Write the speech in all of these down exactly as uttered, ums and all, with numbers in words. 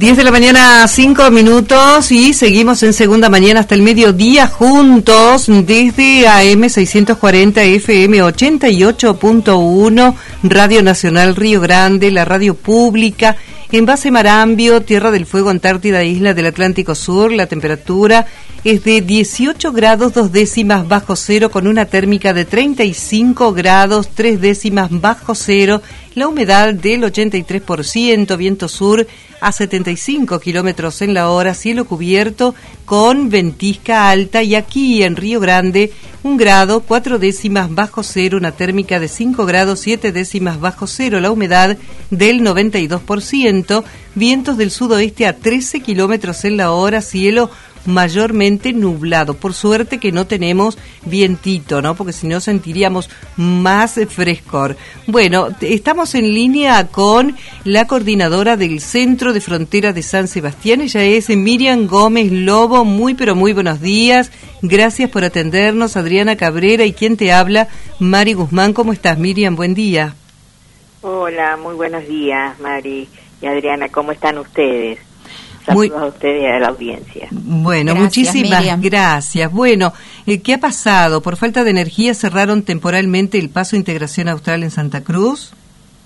diez de la mañana, cinco minutos, y seguimos en Segunda Mañana hasta el mediodía juntos desde A M seiscientos cuarenta, F M ochenta y ocho punto uno, Radio Nacional Río Grande, la radio pública, en base Marambio, Tierra del Fuego, Antártida, Isla del Atlántico Sur. La temperatura es de dieciocho grados dos décimas bajo cero, con una térmica de treinta y cinco grados tres décimas bajo cero, la humedad del ochenta y tres por ciento, viento sur a setenta y cinco kilómetros en la hora, cielo cubierto con ventisca alta, y aquí en Río Grande un grado cuatro décimas bajo cero, una térmica de cinco grados siete décimas bajo cero, la humedad del noventa y dos por ciento, vientos del sudoeste a trece kilómetros en la hora, cielo mayormente nublado. Por suerte que no tenemos vientito, ¿no? Porque si no sentiríamos más frescor. Bueno, estamos en línea con la coordinadora del Centro de Frontera de San Sebastián. Ella es Miriam Gómez Lobo. Muy pero muy buenos días. Gracias por atendernos, Adriana Cabrera, y quien te habla, Mari Guzmán. ¿Cómo estás, Miriam? Buen día. Hola, muy buenos días, Mari y Adriana. ¿Cómo están ustedes? Saludos Muy, a ustedes y a la audiencia. Bueno, gracias, muchísimas Miriam. gracias. Bueno, ¿qué ha pasado? ¿Por falta de energía cerraron temporalmente el paso Integración Austral en Santa Cruz?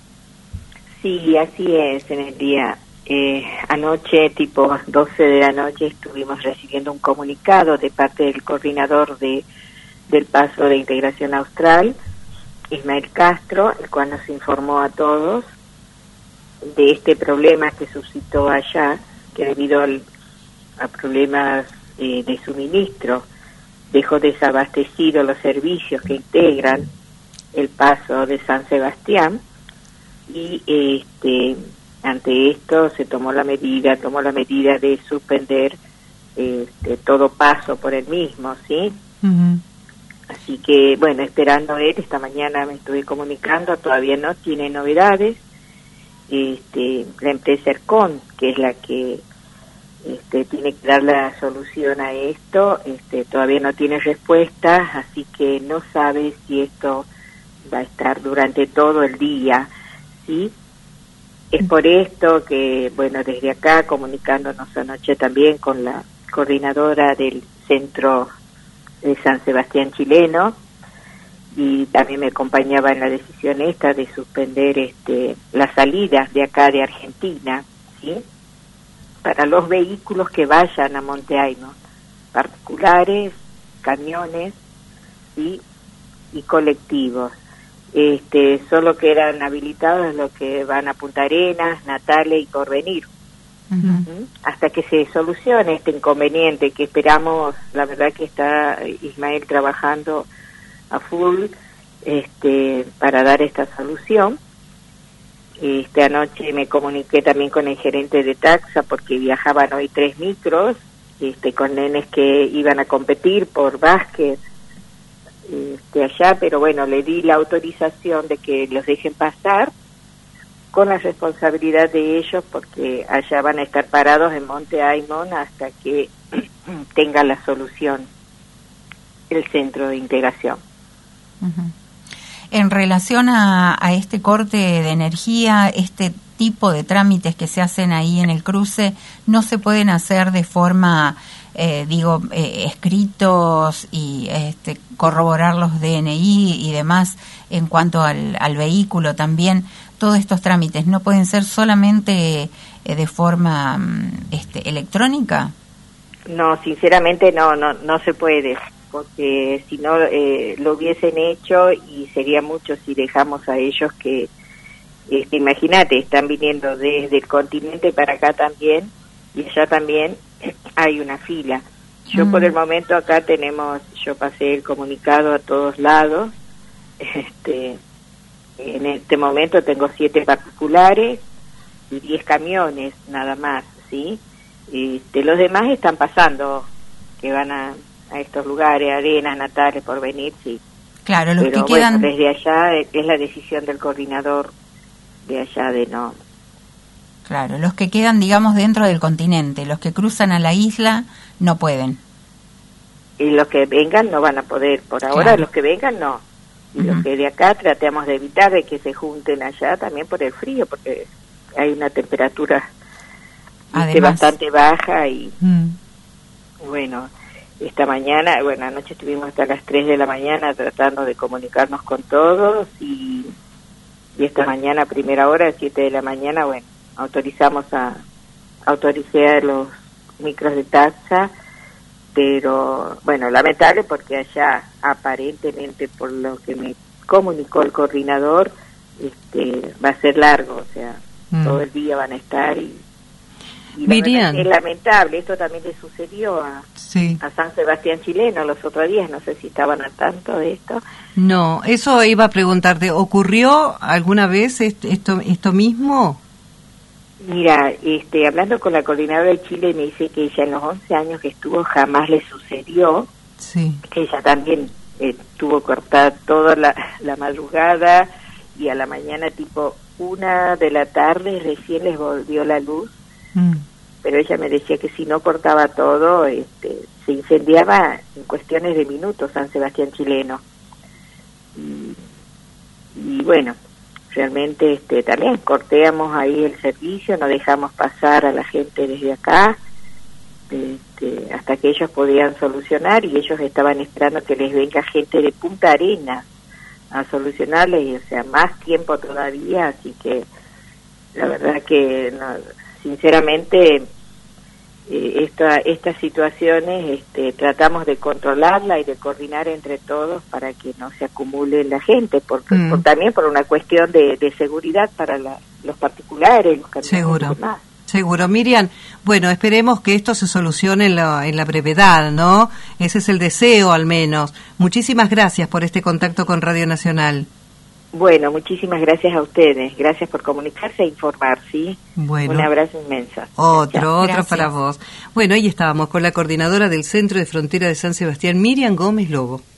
Sí, así es, en el día. Eh, anoche, tipo doce de la noche, estuvimos recibiendo un comunicado de parte del coordinador de del paso de Integración Austral, Ismael Castro, el cual nos informó a todos de este problema que suscitó allá, que debido al, a problemas eh, de suministro dejó desabastecidos los servicios que integran el paso de San Sebastián, y este ante esto se tomó la medida, tomó la medida de suspender este, todo paso por el mismo, ¿sí? Uh-huh. Así que, bueno, esperando él, esta mañana me estuve comunicando, todavía no tiene novedades. Este, la empresa ERCON, que es la que este, tiene que dar la solución a esto, este, todavía no tiene respuesta, así que no sabe si esto va a estar durante todo el día, ¿sí? Es por esto que, bueno, desde acá, comunicándonos anoche también con la coordinadora del Centro de San Sebastián chileno, y también me acompañaba en la decisión esta de suspender este las salidas de acá de Argentina, ¿sí? Para los vehículos que vayan a Monte Aymon, particulares, camiones, ¿sí? Y colectivos. Este, solo quedan habilitados los que van a Punta Arenas, Natales y Porvenir. Uh-huh. ¿Mm? Hasta que se solucione este inconveniente que esperamos, la verdad que está Ismael trabajando a full este para dar esta solución. Este anoche me comuniqué también con el gerente de Taxa, porque viajaban hoy tres micros este con nenes que iban a competir por básquet este allá, pero bueno, le di la autorización de que los dejen pasar con la responsabilidad de ellos, porque allá van a estar parados en Monte Aymon hasta que tenga la solución el centro de integración. Uh-huh. En relación a, a este corte de energía, este tipo de trámites que se hacen ahí en el cruce no se pueden hacer de forma, eh, digo, eh, escritos y este, corroborar los D N I y demás en cuanto al, al vehículo también. Todos estos trámites no pueden ser solamente eh, de forma este, electrónica. No, sinceramente no, no, no se puede, porque si no eh, lo hubiesen hecho, y sería mucho si dejamos a ellos que, este, imagínate, están viniendo desde el continente para acá también, y allá también hay una fila. Yo mm. por el momento acá tenemos, yo pasé el comunicado a todos lados, este, en este momento tengo siete particulares y diez camiones nada más, ¿sí? Este, los demás están pasando, que van a a estos lugares, Arenas, Natales, Porvenir, sí. Claro, los pero que quedan... bueno, desde allá es la decisión del coordinador de allá de no. Claro, los que quedan, digamos, dentro del continente, los que cruzan a la isla no pueden. Y los que vengan no van a poder, por ahora claro. Los que vengan no. Y uh-huh. Los que de acá tratamos de evitar de que se junten allá también por el frío, porque hay una temperatura esté bastante baja y mm. bueno, esta mañana, bueno, anoche estuvimos hasta las tres de la mañana tratando de comunicarnos con todos y, y esta mañana a primera hora, a siete de la mañana, bueno, autorizamos a, autoricé a los micros de taxa, pero bueno, lamentable porque allá aparentemente, por lo que me comunicó el coordinador, este va a ser largo, o sea, mm. todo el día van a estar y, y Miriam, es lamentable. Esto también le sucedió a, sí. a San Sebastián Chileno los otros días, no sé si estaban al tanto de esto. No, eso iba a preguntarte, ¿ocurrió alguna vez esto, esto mismo? Mira, este, hablando con la coordinadora de Chile, me dice que ella en los once años que estuvo jamás le sucedió, sí. que ella también eh, tuvo cortada toda la, la madrugada y a la mañana tipo una de la tarde recién les volvió la luz, mm. pero ella me decía que si no cortaba todo, este, se incendiaba en cuestiones de minutos San Sebastián Chileno. Y, y bueno, realmente este, también corteamos ahí el servicio, no dejamos pasar a la gente desde acá, este, hasta que ellos podían solucionar, y ellos estaban esperando que les venga gente de Punta Arenas a solucionarles, y, o sea, más tiempo todavía, así que la verdad que no, sinceramente eh, esta, estas situaciones este, tratamos de controlarla y de coordinar entre todos para que no se acumule la gente, porque, mm. por, también por una cuestión de, de seguridad para la, los particulares, los camioneros. Seguro. Y demás. Seguro. Miriam, bueno, esperemos que esto se solucione en la, en la brevedad, ¿no? Ese es el deseo, al menos. Muchísimas gracias por este contacto con Radio Nacional. Bueno, muchísimas gracias a ustedes. Gracias por comunicarse e informar, ¿sí? Bueno. Un abrazo inmenso. Otro, Chao. otro Gracias. para vos. Bueno, ahí estábamos con la coordinadora del Centro de Frontera de San Sebastián, Miriam Gómez Lobo.